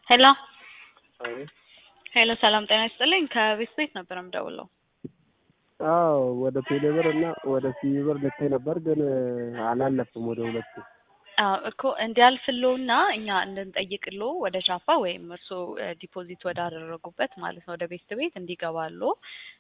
ሄሎ አይ ሄሎ ሰላም ጤና ይስጥልኝ ከቤት ቤት ነበር የምደውለው። አዎ ወደ ቴሌብር እና ወደ ሲቢብር ልኬ ነበር ግን አላለፍም ወደ ሁለቱ። አዎ እኮ እንዲያልፍልዎና እኛ እንድንጠይቅልዎ ወደ ቻፓ ወይም እርስዎ ዲፖዚት ወዳደረጉበት ማለት ነው ወደ ቤት ቤት እንዲገባልዎ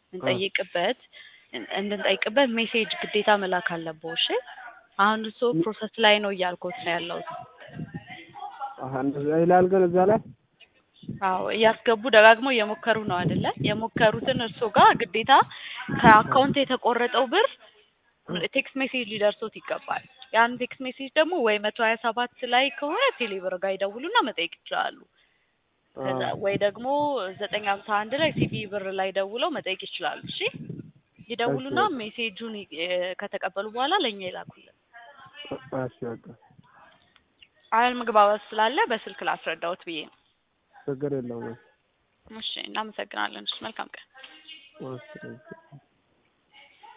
እንድንጠይቅበት ሜሴጅ ግዴታ መላክ አለብዎ። እሺ አሁን እርስዎ ፕሮሰስ ላይ ነው እያልኩት ነው ያለሁት። እንደዛ ይላል ግን እዛ ላይ አዎ እያስገቡ ደጋግሞ እየሞከሩ ነው አይደለ? የሞከሩትን እርስዎ ጋር ግዴታ ከአካውንት የተቆረጠው ብር ቴክስት ሜሴጅ ሊደርሶት ይገባል። ያን ቴክስት ሜሴጅ ደግሞ ወይ 127 ላይ ከሆነ ቴሌብር ጋር ይደውሉና መጠየቅ ይችላሉ። ከዛ ወይ ደግሞ 951 ላይ ሲቢ ብር ላይ ደውለው መጠየቅ ይችላሉ። እሺ ይደውሉና ሜሴጁን ከተቀበሉ በኋላ ለኛ ይላኩልን። እሺ በቃ አለመግባባት ስላለ በስልክ ላስረዳዎት ብዬ ነው። ችግር የለውም። እሺ እናመሰግናለን። እሺ መልካም ቀን።